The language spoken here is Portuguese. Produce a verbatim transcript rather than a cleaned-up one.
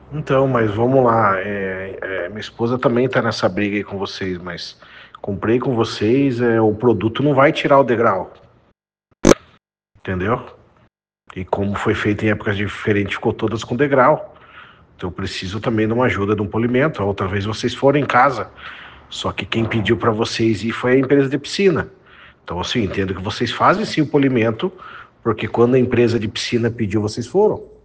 Então, mas vamos lá. É, é, minha esposa também tá nessa briga aí com vocês, mas comprei com vocês, é, o produto não vai tirar o degrau, entendeu? E como foi feito em épocas diferentes, ficou todas com degrau. Então eu preciso também de uma ajuda de um polimento. A outra vez vocês foram em casa, só que quem pediu para vocês ir foi a empresa de piscina. Então, assim, entendo que vocês fazem sim o polimento, porque quando a empresa de piscina pediu, vocês foram.